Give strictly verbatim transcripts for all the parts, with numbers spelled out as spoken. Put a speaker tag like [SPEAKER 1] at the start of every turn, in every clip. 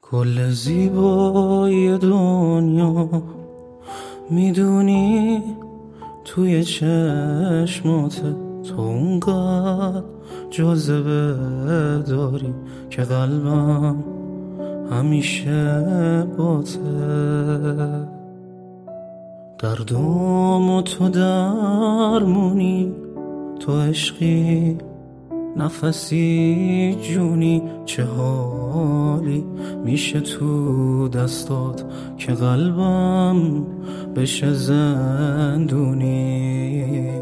[SPEAKER 1] کل زیبایی دنیا میدونی توی چشمات، تو اونقدر جاذبه داری که قلبم همیشه باته. دردم و تو درمونی، تو عشقی نفسی جونی، چه حالی میشه تو دستات که قلبم بشه زندونی.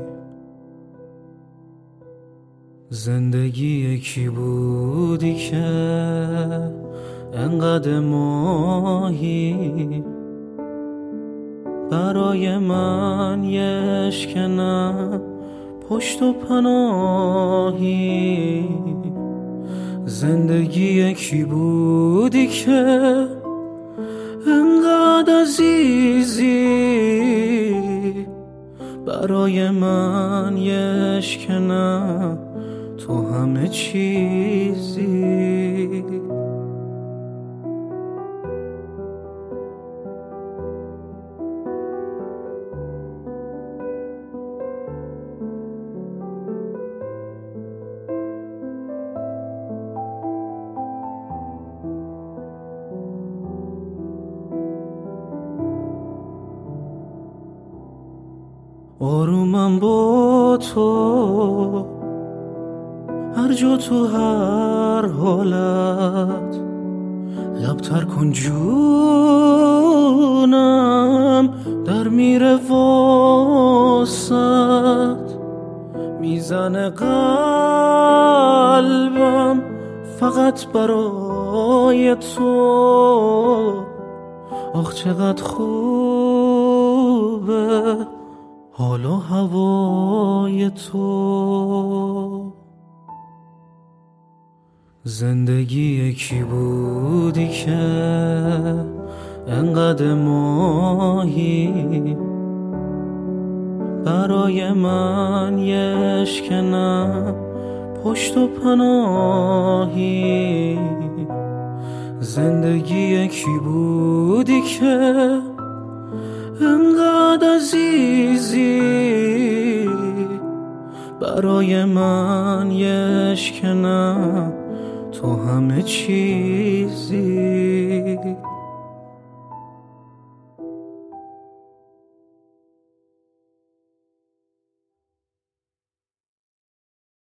[SPEAKER 1] زندگی یکی بودی که انقدر ماهی برای من یه عشق نه پشت و پناهی. زندگی یکی بودی که انقدر عزیزی برای من یه عشق نه تو همه چیزی. آرومم با تو هر جا تو هر حالت، لبتر کن جونم در میره واسط. میزنه قلبم فقط برای تو، آخ چقدر خوبه حال و هوای تو. زندگی یکی بودی که انقدر ماهی برای من یه عشق نه پشت و پناهی. زندگی یکی بودی که انقدر عزیزی برای من یه عشق نه تو همه چیزی.